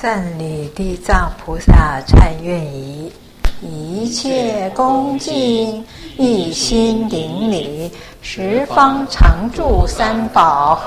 赞礼地藏菩萨忏愿仪，一切恭敬，一心顶礼，十方常住三宝。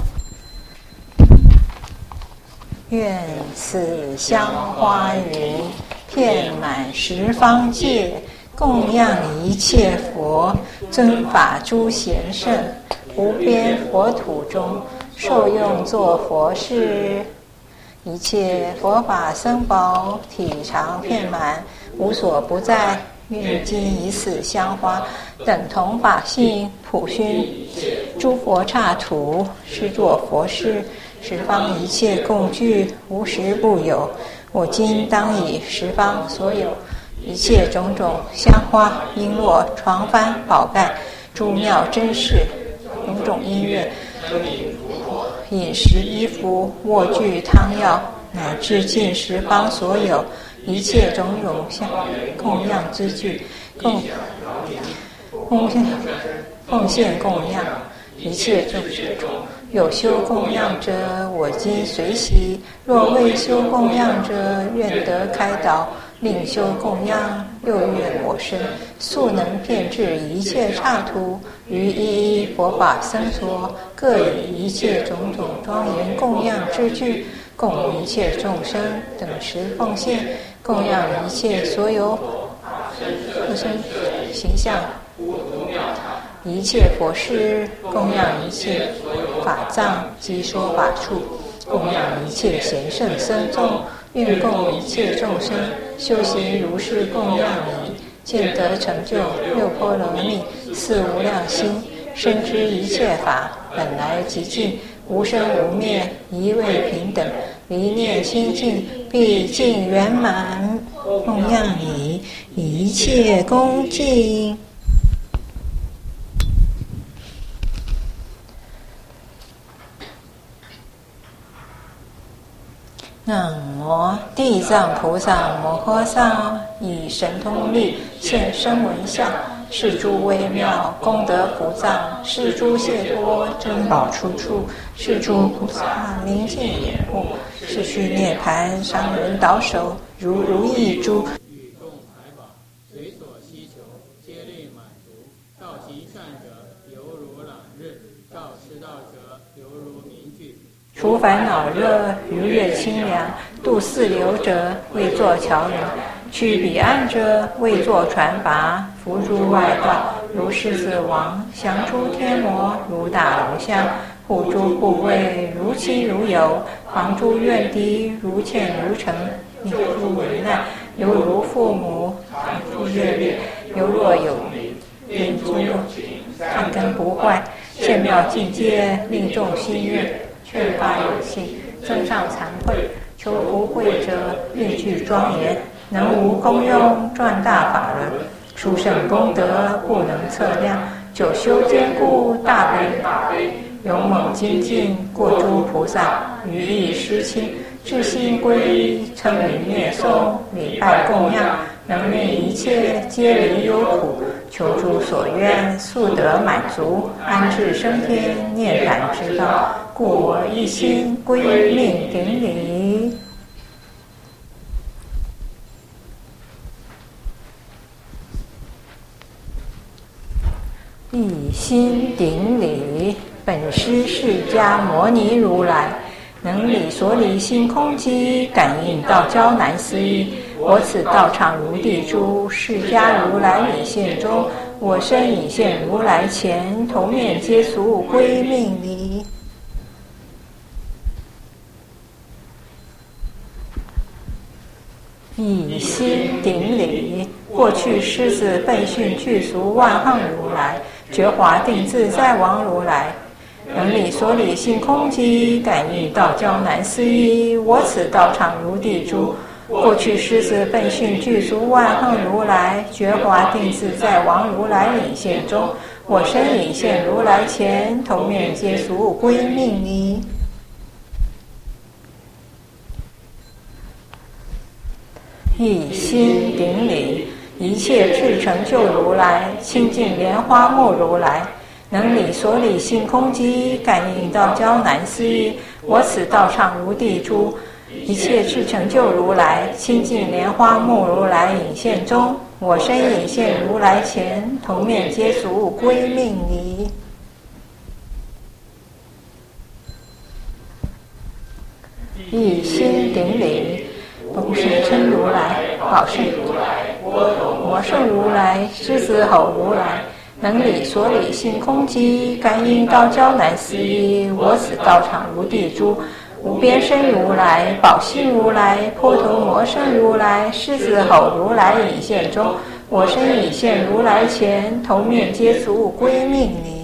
愿此香花云遍满十方界，供养一切佛，尊法诸贤圣，无边佛土中受用作佛事。一切佛法僧宝体常遍满，无所不在。愿今以此香花，等同法性，普熏诸佛刹土，施作佛事，十方一切共具，无实不有。我今当以十方所有一切种种香花、璎珞、床幡、宝盖、诸妙珍饰、种种音乐、饮食、衣服、卧具、汤药，乃至尽十方所有一切种种供养之具，奉献供养一切众生。有修供养者，我今随喜；若未修供养者，愿得开导。另修供养，又愿我身速能遍至一切刹土，于一一佛法僧所，各以一切种种庄严供养之具，供一切众生等持奉献，供养一切所有佛身形象，一切佛事，供养一切法藏及说法处，供养一切贤圣僧众，愿供一切众生修行如是供养仪，见得成就六波罗蜜，四无量心，深知一切法本来极尽，无生无灭，一味平等，离念清净，毕竟圆满。供养仪，一切恭敬。南无地藏菩萨摩诃萨，以神通力现声闻相，是诸微妙功德福藏，是诸解脱珍宝出处，是诸菩萨临近掩护，是须涅盘商人倒手，如意珠。 与众财宝，随所希求，皆令满足。照其善者，犹如朗日；照失道者，犹如明炬。 除烦恼热，愉悦清凉；渡四流者，为作桥梁；去彼岸者，为作船筏；扶诸外道，如狮子王；降诸天魔，如大龙象；护诸护卫，如亲如友；防诸怨敌，如欠如诚；应诸危难，犹如父母；反复阅历，犹若有缘诸有情，善根不坏；现妙境界，令众心悦。劝发有信，增上惭愧，求不会者，令具庄严，能无功用，赚大法轮，殊胜功德，不能测量。久修坚固，大悲，勇猛精进，过诸菩萨，于意施亲，至心归依，称名念诵，礼拜供养，能令一切皆离忧苦，求诸所愿，速得满足，安置升天，涅槃之道。故我一心归命顶礼。一心顶礼，本师释迦牟尼如来，能理所理性空寂，感应道交难思议。我此道场如地珠，释迦如来引现中，我身引现如来前，头面皆足归命礼。一心顶礼，过去狮子备训具足万行如来，觉华定自在王如来，能理所理性空寂，感应道交难思议。我此道场如地珠，过去狮子备训具足万行如来，觉华定自在王如来引现中，我身引现如来前，头面皆足归命礼。一心顶礼，一切智成就如来，清净莲花目如来，能理所理性空寂，感应道交难思议。我此道场如地珠， 一切智成就如来，清净莲花目如来影现中，我身影现如来前，头面皆足归命礼。一心顶礼，龙神称如来，宝胜如来，魔圣如来，狮子吼如来，能理所理性空寂，感应道交难思议，我此道场如地珠，无边身如来，宝性如来，波头魔圣如来，狮子吼如来影现中，我身影现如来前，头面皆足归命礼。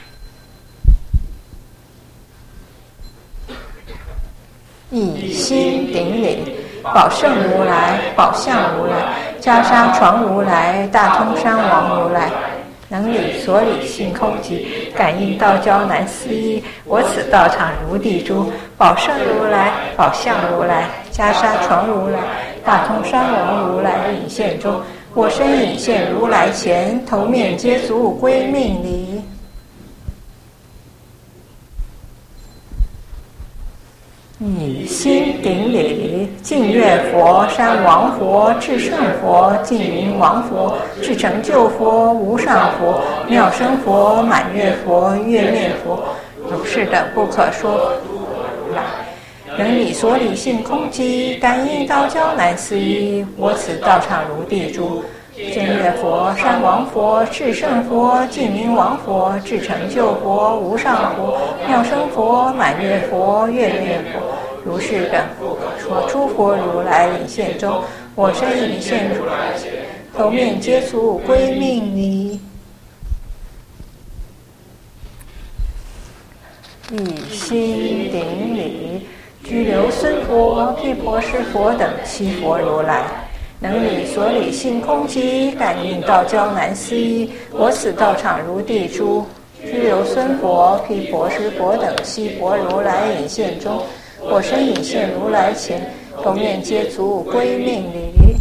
一心顶礼，宝胜如来，宝相如来，袈裟床如来，大通山王如来，能理所理性空寂，感应道交难思议，我此道场如地珠，宝胜如来，宝相如来，袈裟床如来，大通山王如来影现中，我身影现如来前，头面皆足归命礼。以心顶礼，净月佛、山王佛、至圣佛、净明王佛、至成就佛、无上佛、妙生佛、满月佛、月面佛，如是等不可说能理所理性空寂，感应道交难思议，我此道场如地珠。净月佛、山王佛、至圣佛、净明王佛、至成就佛、无上佛、妙生佛、满月佛、月面佛，如是等不可说诸佛如来影现中，我身影现如来前，头面皆足归命礼。一心顶礼，居留孙佛、毗婆尸佛等七佛如来，能理所理性空寂，感应道交难思议，我此道场如地珠。居留孙佛、毗婆尸佛等七佛如来影现中，我身影现如来前，头面皆足归命礼。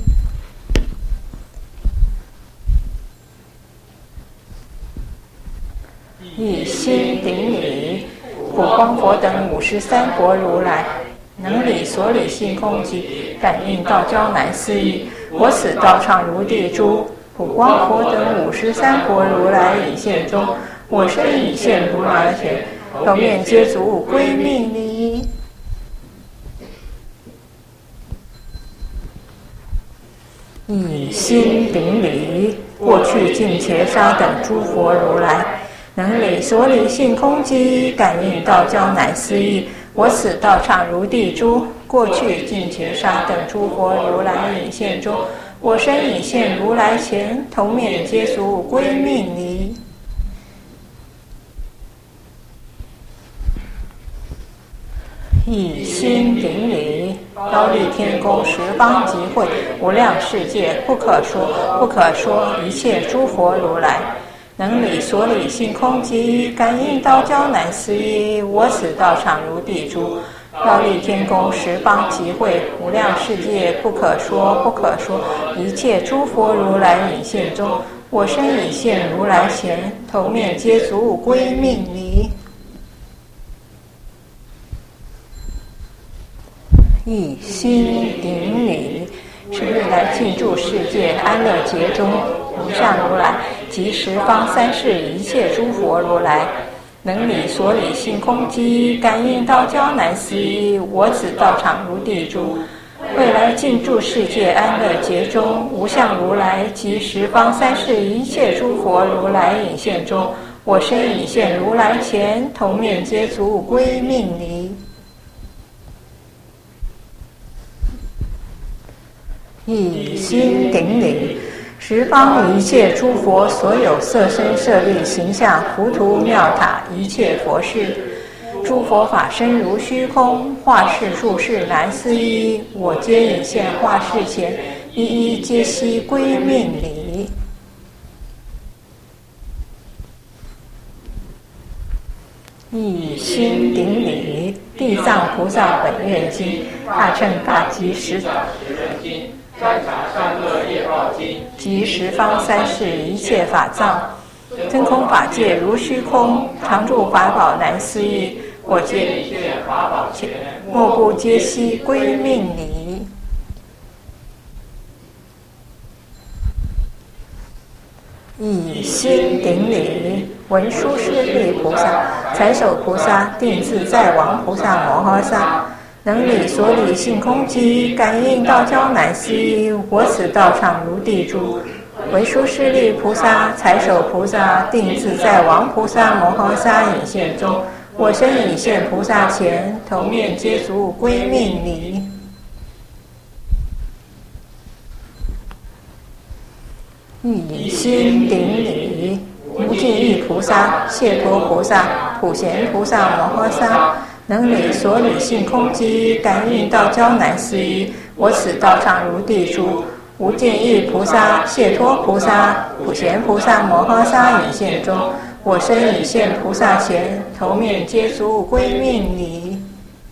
一心顶礼，普光佛等53佛如来，能理所理性空寂，感应道交难思议，我此道场如地珠。普光佛等53佛如来影现中，我身影现如来前，头面皆足归命礼。以心顶礼，过去尽伽沙等诸佛如来，能理所理性空寂，感应道交难思议，我此道场如地珠。过去尽伽沙等诸佛如来影现中，我身影现如来前，头面皆足归命礼。一心顶礼，高丽天宫十方集会，无量世界不可说一切诸佛如来，能理所理性空寂，感应道交难思议，我此道场如地珠。高丽天宫十方集会，无量世界不可说一切诸佛如来影现中，我身影现如来前，头面皆足归命礼。一心顶礼，是未来尽住世界安乐劫中，无上如来及十方三世一切诸佛如来，能理所理性空寂，感应道交难思议，我此道场如地珠。未来尽住世界安乐劫中，无上如来及十方三世一切诸佛如来影现中，我身影现如来前，头面皆足归命礼。一心顶礼，十方一切诸佛所有色身舍利形象浮屠妙塔一切佛事，诸佛法身如虚空，化世数世难思议，我皆引现化世前，一一皆悉归命礼。一心顶礼，地藏菩萨本愿经，大乘大集十经，观察善恶业报经，及十方三世一切法藏，真空法界如虚空，常住法宝难思议， 我皆莫不皆悉归命礼。以心顶礼，文殊师利菩萨、财首菩萨、定自在王菩萨摩诃萨，能理所理性空寂，感应道交难思议。我此道场如地珠。文殊师利菩萨、财首菩萨、定自在王菩萨摩诃萨引现中，我身已现菩萨前，头面皆足归命礼。以心顶礼，无尽意菩萨、解脱菩萨、普贤菩萨摩诃萨，能理所理性空寂，感应道交难思议。我此道场如地珠。无尽意菩萨、解脱菩萨、普贤菩萨摩诃萨引现中，我身已现菩萨前，头面皆足归命礼。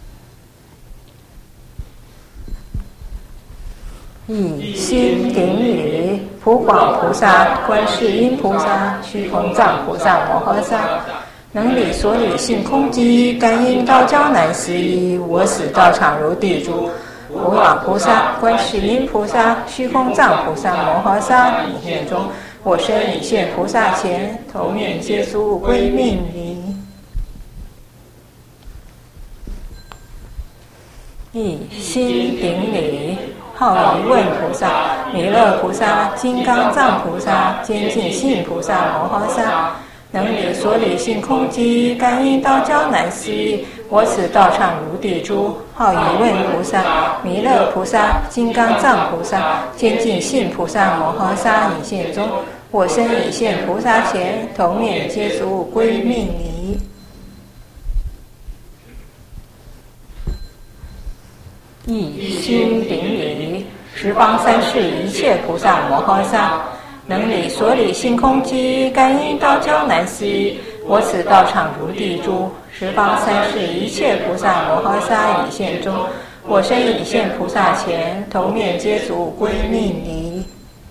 以心顶礼，普广菩萨、观世音菩萨、虚空藏菩萨摩诃萨，能理所理性空寂，感应道交难思议。我此道场如地珠。普广菩萨、观世音菩萨、虚空藏菩萨摩诃萨引现中，我身已现菩萨前，头面皆足归命礼。以心顶礼，好疑问菩萨、弥勒菩萨、金刚藏菩萨、坚净性菩萨摩诃萨，能理所理性空寂，感应道交难思议。我此道场如地珠。好疑问菩萨、弥勒菩萨、金刚藏菩萨、坚净性菩萨摩诃萨引现中，我身已现菩萨前，头面皆足归命礼。以心顶礼，十方三世一切菩萨摩诃萨，能理所理性空寂，感应道交难思议。我此道场如地珠。十方三世一切菩萨摩诃萨引现中，我身已现菩萨前，头面皆足归命礼。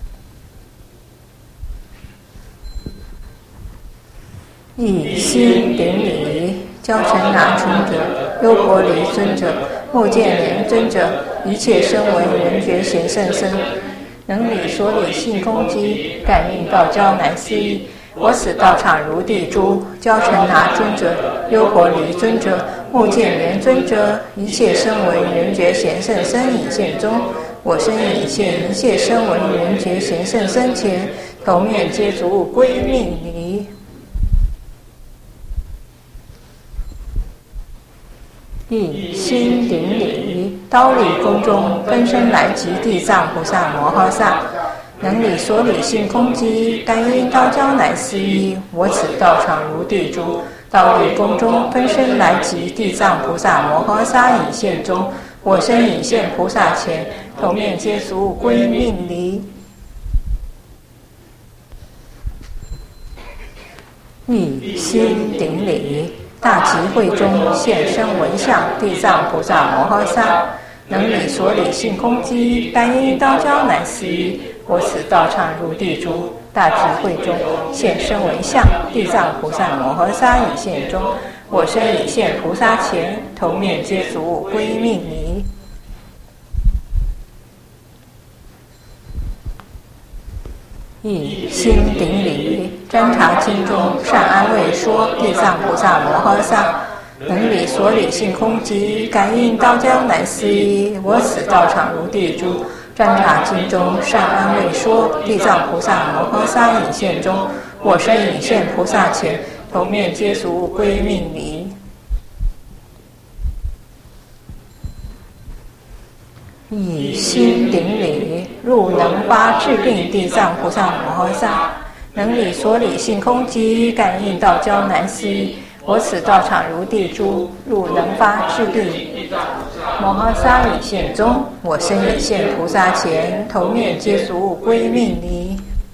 以心顶礼，教成那尊者、优婆离尊者、目犍连尊者，一切声闻缘觉贤圣僧，能理所理性空寂，感应道交难思议。我此道场如地珠。教成那尊者、优婆离尊者、目犍连尊者，一切声闻缘觉贤圣僧引现中，我身已现一切声闻缘觉贤圣僧前，头面皆足归命礼。以心顶礼，刀立宫中分身来集地藏菩萨摩诃萨，能理所理性空寂，感应道交难思议。我此道场如地珠。刀立宫中分身来集地藏菩萨摩诃萨引现中，我身已现菩萨前，头面皆足归命礼。以心顶礼，大集会中现身闻相地藏菩萨摩诃萨，能理所理性空寂，感应道交难思议。我此道场如地珠。大集会中现身闻相地藏菩萨摩诃萨引现中，我身已现菩萨前，头面皆足归命礼。以心顶礼，瞻察经中善安慰说地藏菩萨摩诃萨，能理所理性空寂，感应道交难思议。我此道场如地珠。瞻察经中善安慰说地藏菩萨摩诃萨引现中，我身已现菩萨前，头面皆足归命礼。以心顶礼，入能发智定地藏菩萨摩诃萨，能理所理性空寂，感应道交难思议。我此道场如地珠。入能发智定摩诃萨引现中，我身已现菩萨前，头面皆足归命礼。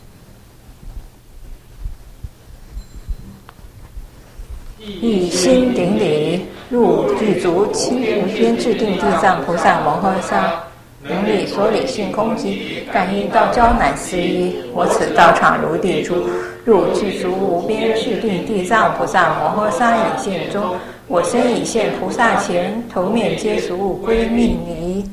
以心顶礼，入具足七无边智定地藏菩萨摩诃萨，能理所理性空寂，感应道交难思议。我此道场如地珠。入具足无边智定地藏菩萨摩诃萨引现中， 我身已现菩萨前，头面皆足归命礼。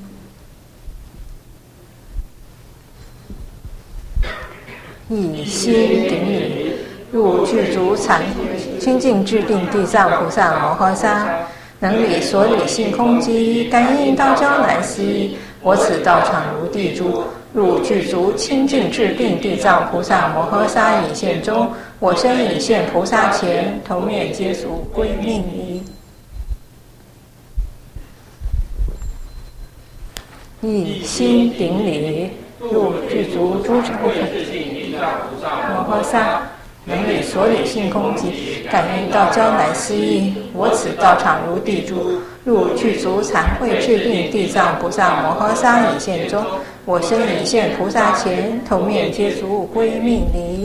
以心顶礼，入具足禅清净智定地藏菩萨摩诃萨，能理所理性空机，感应道交难思议。我此道场如地珠，入具足清净智定地藏菩萨摩诃萨已现中，我身已现菩萨前，头面皆足归命礼。以心顶礼，入具足诸尘摩诃萨，能理所理性空寂，感应道交难思议。我此道场如地珠，入具足禅慧智定地藏菩萨摩诃萨已现中，我身已现菩萨前，头面皆足归命礼。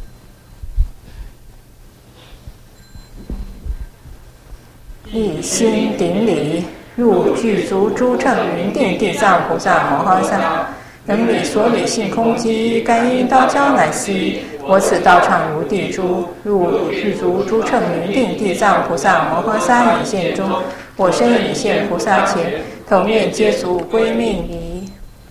以心顶礼，入具足诸乘云定地藏菩萨摩诃萨，能理所理性空寂，感应道交难思议。我此道场如地珠，入具足诸乘云定地藏菩萨摩诃萨已现中，我身已现菩萨前，头面皆足归命礼。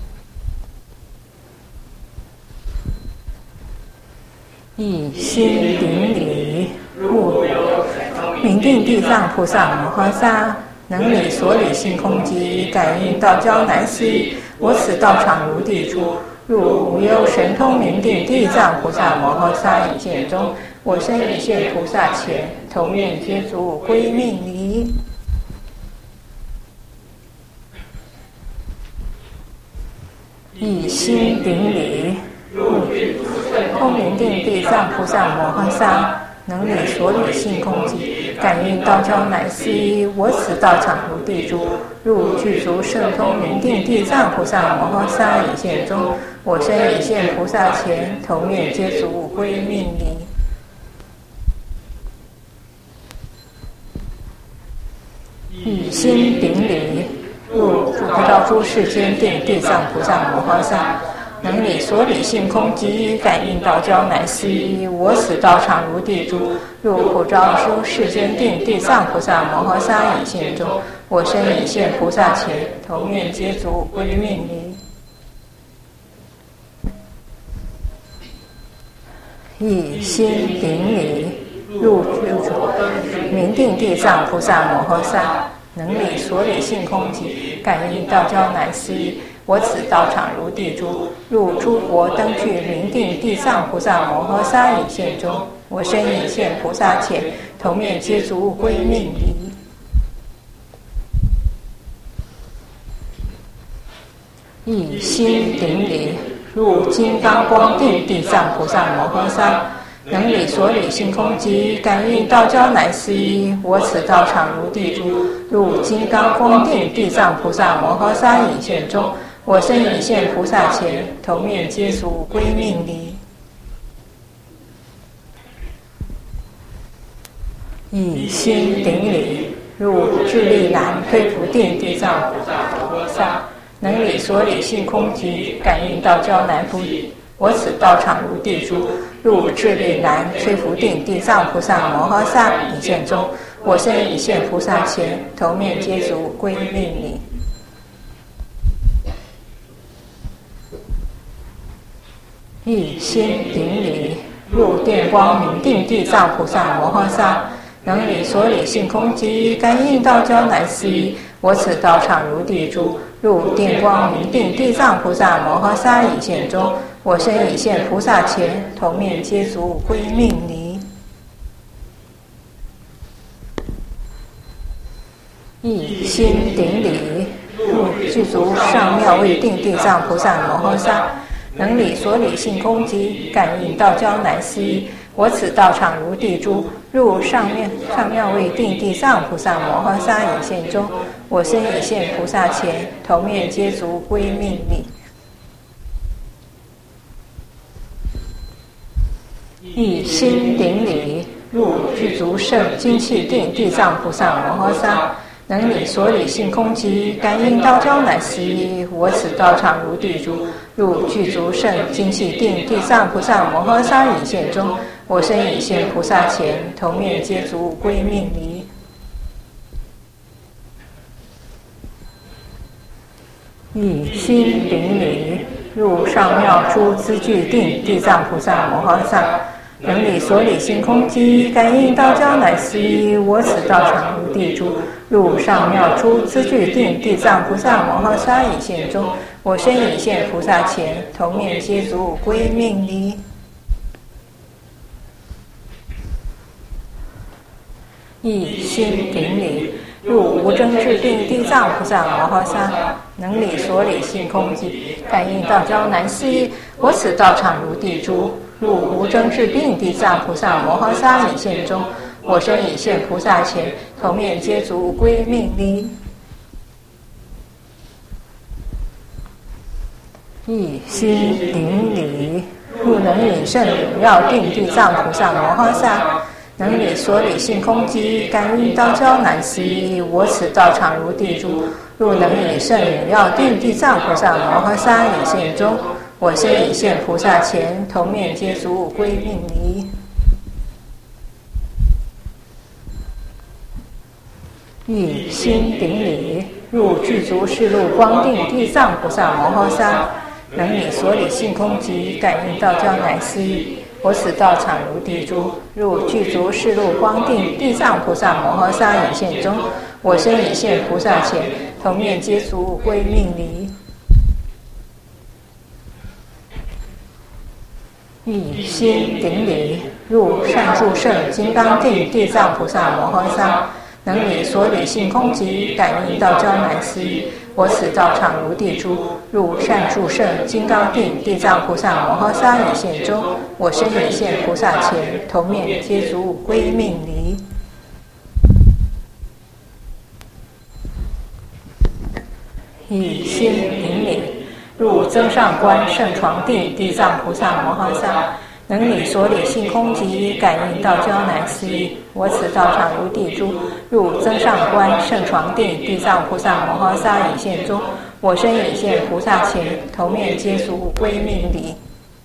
以心顶礼，入明定地藏菩萨摩诃萨，能理所理性空寂，感应道交难思议。我此道场如地珠，入无忧神通明定地藏菩萨摩诃萨已现中，我身已现菩萨前，头面皆足归命礼。以心顶礼，入通明定地藏菩萨摩诃萨，能理所理性空寂，感应道交难思议。我此道场如地珠，入具足圣通明定地藏菩萨摩诃萨已现中，我身已现菩萨前，头面皆足归命礼。以心顶礼，入不到诸世间定地藏菩萨摩诃萨，能理所理性空寂，感应道交难思议。我此道场如地珠，入普照诸世间定地藏菩萨摩诃萨已现中，我身已现菩萨前，头面皆足归命礼。以心顶礼，入具足明定地藏菩萨摩诃萨，能理所理性空寂，感应道交难思议。我此道场如地珠，入诸佛灯具明定地藏菩萨摩诃萨已现中，我身已现菩萨前，头面皆足归命礼。以心顶礼，入金刚光定地藏菩萨摩诃萨，能理所理性空寂，感应道交难思议。我此道场如地珠，入金刚光定地藏菩萨摩诃萨已现中，我身已现菩萨前，头面皆足归命礼。以心顶礼，入智力难推伏定地藏菩萨摩诃萨，能理所理性空寂，感应道交难伏。我此道场如地珠，入智力难摧伏定地藏菩萨摩诃萨已现中，我身已现菩萨前，头面皆足归命礼。以心顶礼，入电光明定地藏菩萨摩诃萨，能理所理性空寂，感应道交难思议。我此道场如地珠，入电光明定地藏菩萨摩诃萨已现中，我身已现菩萨前，头面皆足归命礼。以心顶礼，入具足上妙位定地藏菩萨摩诃萨，能理所理性空寂，感应道交难思议。我此道场如地珠，入上妙位定地藏菩萨摩诃萨已现中，我身已现菩萨前，头面皆足归命礼。以心顶礼，入具足圣精气定地藏菩萨摩诃萨，能理所理性空寂，感应道交难思议。我此道场如地珠，入具足圣精气定地藏菩萨摩诃萨已现中，我身已现菩萨前，头面皆足归命礼。 以心顶礼，入上妙诸资具定地藏菩萨摩诃萨，能理所理性空机，感应道交乃思议。我此道场如地珠，入上妙诸资具定地藏菩萨摩诃萨已现中，我身已现菩萨前，头面皆足归命礼。以心顶礼，入无争智定地藏菩萨摩诃萨，能理所理性空机，感应道交难思议。我此道场如地珠，入无争智定地藏菩萨摩诃萨已现中，我身已现菩萨前，头面皆足归命礼。以心顶礼，入能引胜永耀定地藏菩萨摩诃萨，能理所理性空机，感应道交难思议。我此道场如地珠，入能引胜永耀定地藏菩萨摩诃萨已现中，我身已现菩萨前，头面皆足归命礼。以心顶礼，入具足世路光定地藏菩萨摩诃萨，能理所理性空机，感应道交乃思议。我此道场如地珠，入具足世路光定地藏菩萨摩诃萨已现中，我身已现菩萨前，头面皆足归命礼。以心顶礼，入善住胜金刚定地藏菩萨摩诃萨，能理所理性空机，感应道交乃思议。我此道场如地珠，入善住胜金刚定地藏菩萨摩诃萨已现中，我身已现菩萨前，头面皆足归命礼。以心顶礼，入增上观圣床定地藏菩萨摩诃萨，能理所理性空机，感应道交难思议。我此道场如地珠，入增上观圣床定地藏菩萨摩诃萨已现中，我身已现菩萨前，头面皆足归命礼。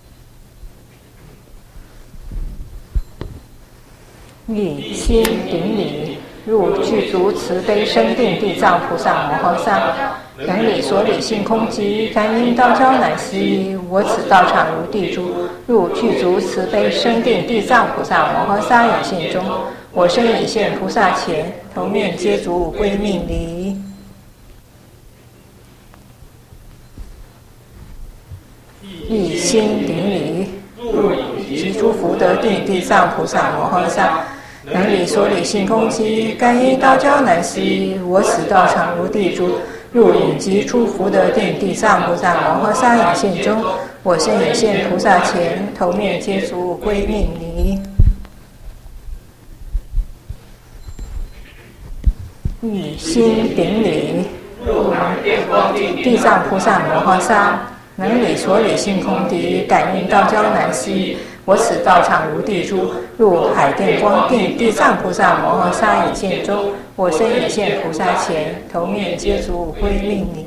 以心顶礼，入具足慈悲生定地藏菩萨摩诃萨，能理所理性空机，感应道交乃思议。我此道场如地珠，入具足慈悲生定地藏菩萨摩诃萨已现中，我身已现菩萨前，头面皆足归命礼。以心顶礼，入集诸福德定地藏菩萨摩诃萨，能理所理性空机，感应道交难思议。我此道场如地珠，入引集诸福德定地藏菩萨摩诃萨已现中，我身已现菩萨前，头面皆足归命礼。以心顶礼，入地藏菩萨摩诃萨，能理所理性空机，感应道交难思议。我此道场如地珠，入海电光定地藏菩萨摩诃萨已现中，我身已现菩萨前，头面皆足归命礼。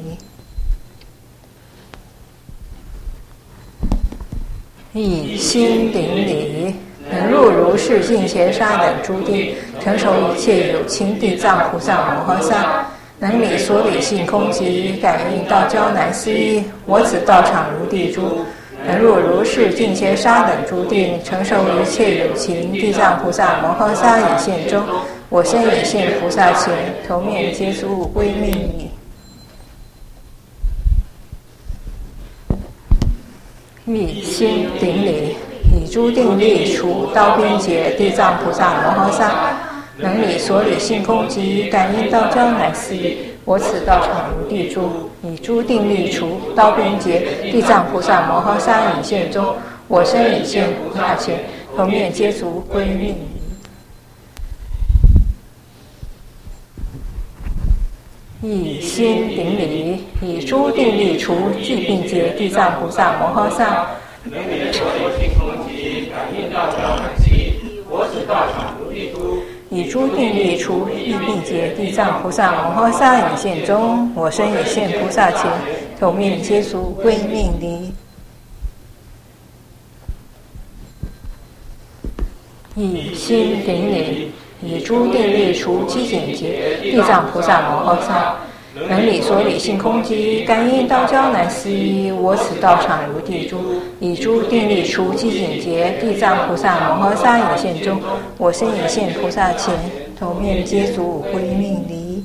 以心顶礼，能入如是净邪沙等诸定，成熟一切有情地藏菩萨摩诃萨，能理所理性空机，感应道交难思议。我此道场如地珠，能入如是净邪沙等诸定，成熟一切有情地藏菩萨摩诃萨已现中，我身已现菩萨前，头面皆足归命礼。以心顶礼，以诸定力除刀边结地藏菩萨摩诃萨，能理所理性空机，感应道交乃思议。我此道场如地珠，以诸定力除刀边结地藏菩萨摩诃萨已现中，我身已现菩萨前，头面皆足归命礼。以心顶礼，以诸定力除具并结地藏菩萨摩诃萨，能理所理性空机，感应道交乃思议。我此道场如地珠，以诸定力除具并结地藏菩萨摩诃萨已现中，我身已现菩萨前，头面皆足归命礼。以心顶礼，以诸定力除机简结地藏菩萨摩诃萨， 能理所理性空寂，感应道交难思议。我此道场如地珠，以诸定力除寂境界。地藏菩萨摩诃萨引现中，我身引现菩萨前，头面接足归命礼。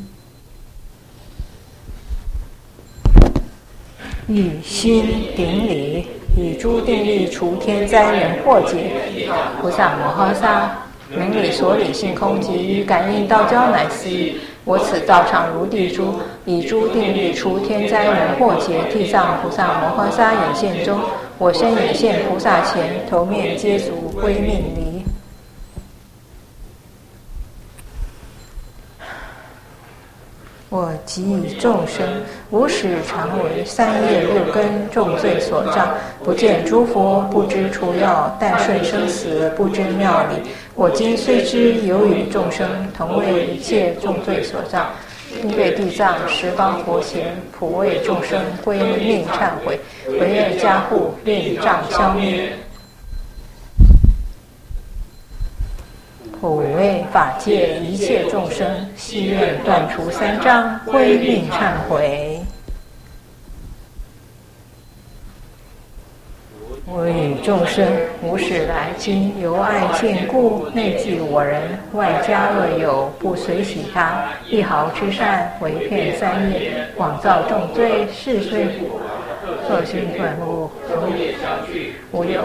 以心顶礼，以诸定力除天灾人祸劫。菩萨摩诃萨能理所理性空寂，感应道交难思议。我此道场如地珠，以诸定力除天灾人祸劫。地藏菩萨摩诃萨引现中，我身引现菩萨前，头面接足归命礼。我即以众生无始常为三业六根重罪所障，不见诸佛，不知除药，但顺生死，不知妙理。我今虽知有与众生同为一切重罪所障，因对地藏十方佛前，普为众生归命忏悔，唯愿加护，令障消灭。普为法界一切众生，悉愿断除三障，归命忏悔。我与众生无始来今由爱见故，内忌我人，外加恶友，不随喜他，一毫之善，为骗三业，广造重罪，是虽苦。恶心断物，无有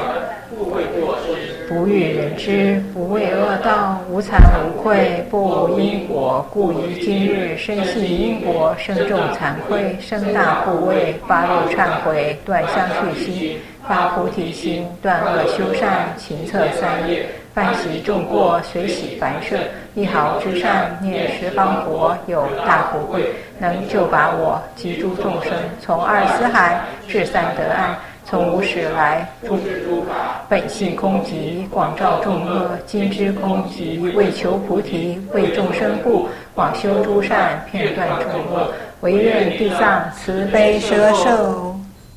不欲人知，不畏恶道，无惭无愧，不无因果，故宜今日深信因果，生众惭愧，生大护卫，发露忏悔，断相续心，发菩提心，断恶修善，勤策三业，犯习众过，随喜凡圣，一毫之善，念十方佛，有大福慧，能救拔我及诸众生，从二死海至三得岸，从无始来诸本性空寂，广照众恶，今知空寂，为求菩提，为众生故，广修诸善，片断众恶，唯愿地藏慈悲摄受。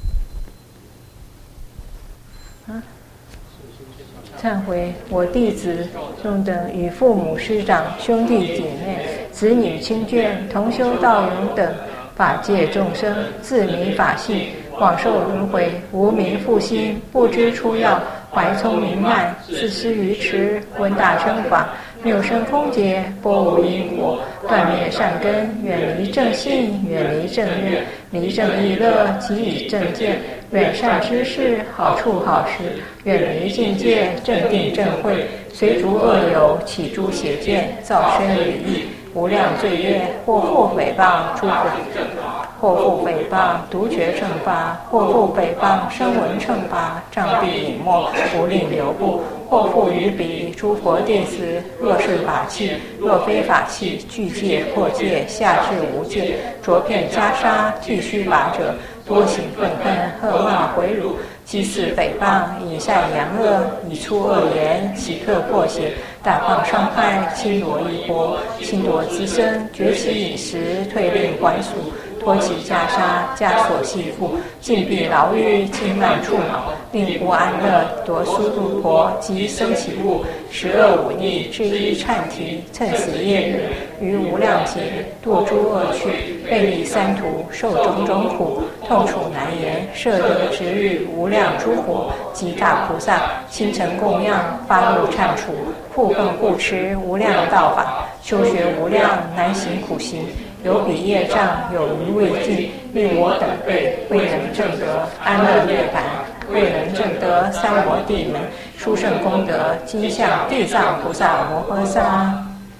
忏悔，我弟子众等与父母师长、兄弟姐妹、子女亲眷、同修道友等法界众生，自迷法性，广受轮回，无明复心，不知出药，怀聪明慢，自私愚痴，闻大乘法，谬生空劫，波无因果，断灭善根，远离正信，远离正愿，离正意乐，即以正见，远善知识，好处好时，远离境界，正定正慧，随逐恶友，起诸邪见，造身语意，无量罪业，或复诽谤诸佛，或复诽谤独觉正法，或复诽谤声闻乘法，障蔽隐没，不令流布，或复于彼诸佛弟子，若是法器，若非法器，具戒破戒，下至无戒，着片袈裟，剃须拔者，多行愤恨，喝骂毁辱，讥刺诽谤，以善扬恶，以粗恶言，欺客破邪，大放伤害，侵夺衣钵，侵夺自身，崛起饮食，退令还俗，脱其袈裟，枷锁系缚，禁闭牢狱，轻慢触恼，令不安乐，夺殊度婆，及生起物，十恶五逆，至一忏提，趁死业日，于无量劫，堕诸恶趣，被离三途，受种种苦，痛楚难言，摄得值日无量诸佛及大菩萨，亲诚供养，发露忏除，护奉护持无量道法，修学无量难行苦行，有彼业障，有余未尽，令我等辈未能证得安乐涅槃，未能证得三摩地门，殊胜功德，今向地藏菩萨摩诃萨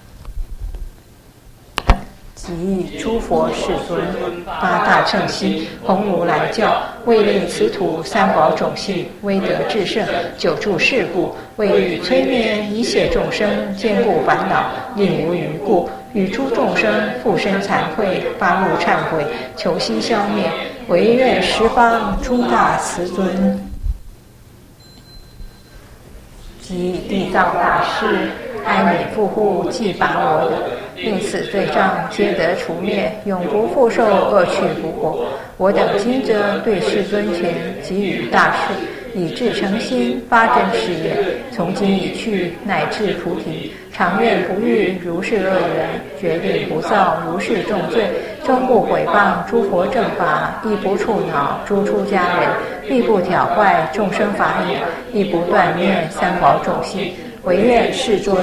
及诸佛世尊，八大乘心，弘如来教，为令此土三宝种性威德至圣，久住世故，为欲摧灭一切众生坚固烦恼，令无余故，与诸众生复生惭愧，发露忏悔，求心消灭，唯愿十方诸大慈尊及地藏大士哀悯复护，既拔我等，令此罪障皆得除灭，永不复受恶趣不活。我等今则对世尊前给予大事， 以至诚心发正誓愿，从今已去，乃至菩提，常愿不遇如是恶缘，决定不造如是重罪，终不毁谤诸佛正法，亦不触恼诸出家人，必不挑坏众生法眼，亦不断灭三宝种性，唯愿世尊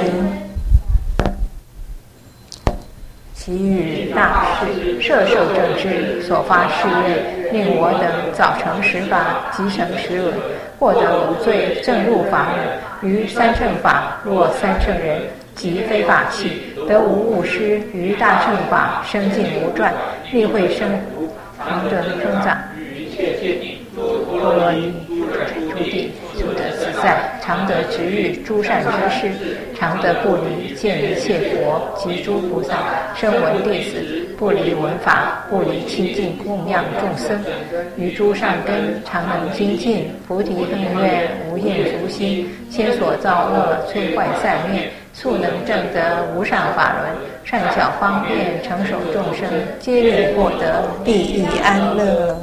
其余大事摄受正知所发誓愿，令我等早成十法，即成十轮，获得无罪，正入法门。于三乘法，若三乘人，即非法器，得无误失。于大乘法，生尽无转，立会生常得增长。波罗尼诸地速得自在，常得值遇诸善知识，常得不离见一切佛及诸菩萨，声闻弟子，不离闻法，不离清净供养众生，于诸善根常能精进，菩提恨愿无厌足心，千所造恶摧坏散灭，速能证得无上法轮，善巧方便成熟众生，皆令获得利益安乐。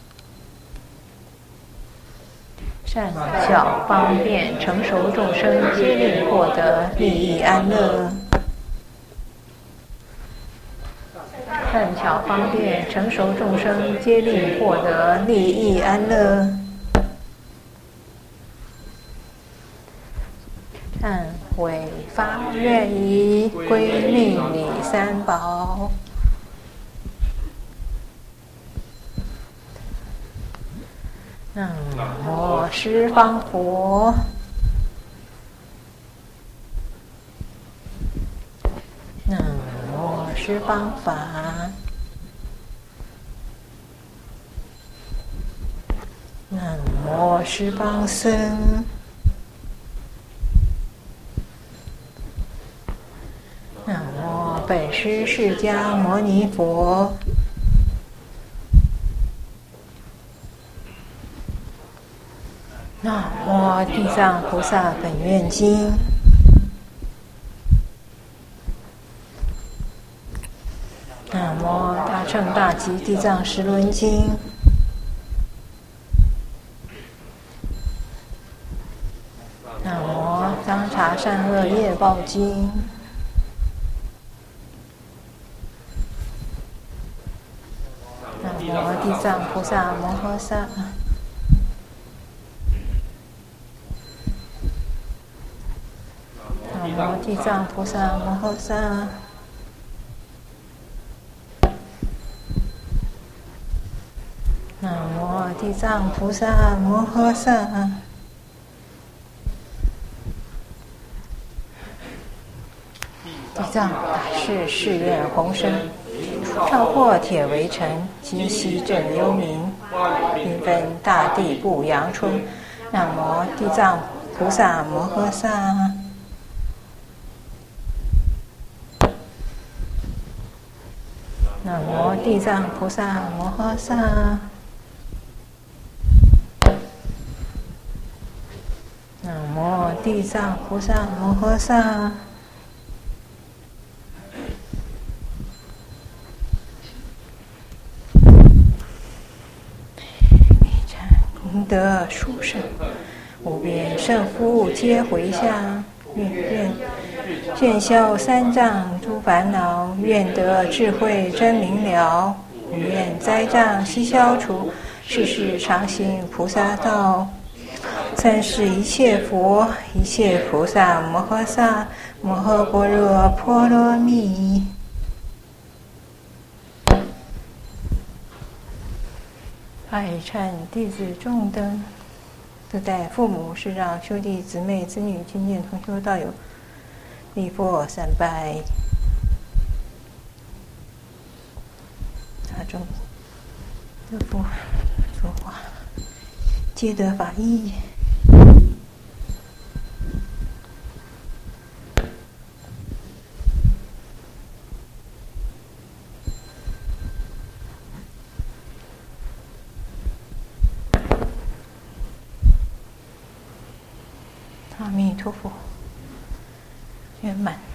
善巧方便成熟众生，皆令获得利益安乐。善巧方便成熟众生，皆令获得利益安乐。忏悔发愿以归命礼三宝。南无十方佛，南无十方法，南无十方僧，南无本师释迦牟尼佛。南无地藏菩萨本愿经，南无大乘大集地藏十轮经，南无当察善恶业报经，南无地藏菩萨摩诃萨。南无地藏菩萨摩诃萨，南无地藏菩萨摩诃萨，地藏大士誓愿宏深，超破铁围城，今夕正幽冥，缤纷大地不阳春。南无地藏菩萨摩诃萨。南无地藏菩萨摩诃萨，南无地藏菩萨摩诃萨，一禅功德殊胜，无边胜福皆回向，愿消三障诸烦恼，愿得智慧真明了，愿灾障悉消除，世世常行菩萨道。三世一切佛，一切菩萨摩诃萨，摩诃般若波罗蜜。爱忏弟子众等，各代父母师长兄弟姊妹子女亲眷同修道友，礼佛三拜，大众得佛说话，皆得法益。阿弥陀佛，圆满。